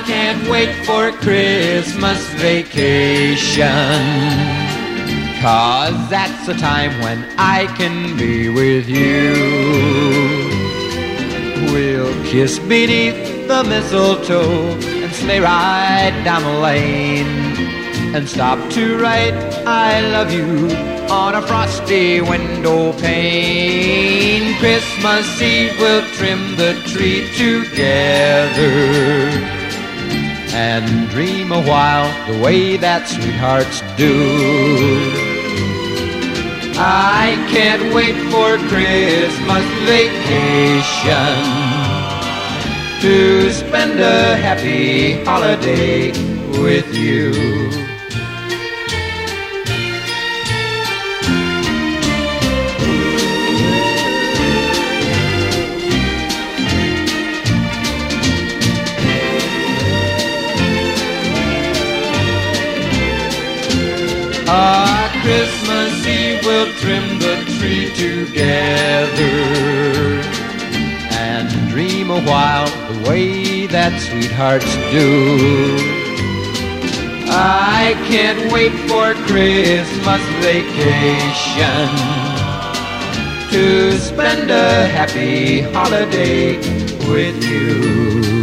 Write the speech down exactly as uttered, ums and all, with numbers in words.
can't wait for Christmas vacation, 'cause that's the time when I can be with you. We'll kiss beneath the mistletoe and sleigh ride down the lane, and stop to write I love you on a frosty window pane. Christmas Eve we'll trim the tree together and dream a while the way that sweethearts do. I can't wait for Christmas vacation, to spend a happy holiday with you. Ah, Christmas Eve we'll trim the tree together and dream a while the way that sweethearts do. I can't wait for Christmas vacation, to spend a happy holiday with you.